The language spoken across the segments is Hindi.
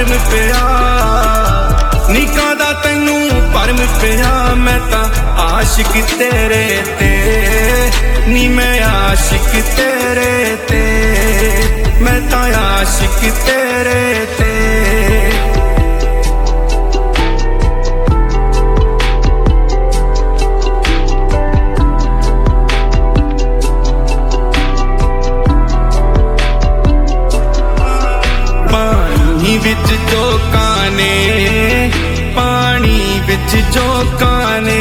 भरम पिया निका दा तैनू भरम पिया मैं ता आशिक तेरे ते नी मैं आशिक तेरे ते मैं ता आशिक तेरे ते विच जोकाने पानी विच जोकाने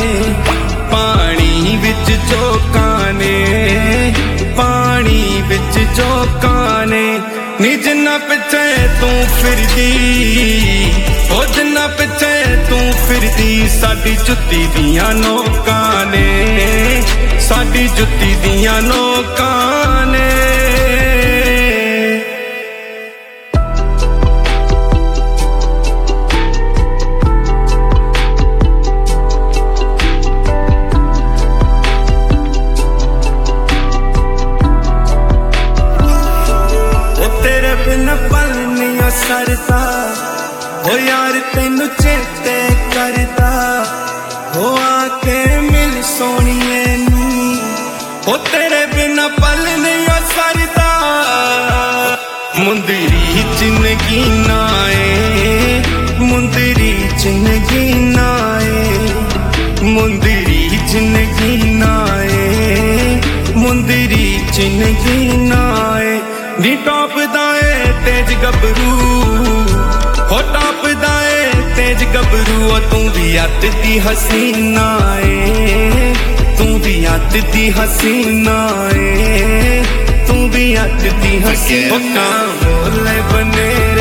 पानी विच जोकाने पानी विच जोकाने नी जिन्ना पिछे तू फिरदी ओ जिन्ना पिछे तू फिरदी साडी जुत्ती दियां नोकां ने साडी जुत्ती दियां नोकां ने सरदा हो यार तेनू चेते करदा हो आके मिल सोनिए नी हो तेरे बिना पल नहीं सरदा मुंदरी जिंदगी नाए मुंदरी जिंदगी नाए मुंदरी जिंदगी नाए मुंदरी जिंदगी नाए नी टॉप दाए तेज गबरू हो टॉप दाए तेज गबरू तू भी अत दी हसीना है तू भी अत दी हसीना है तू भी अत दी हसीना बोले बने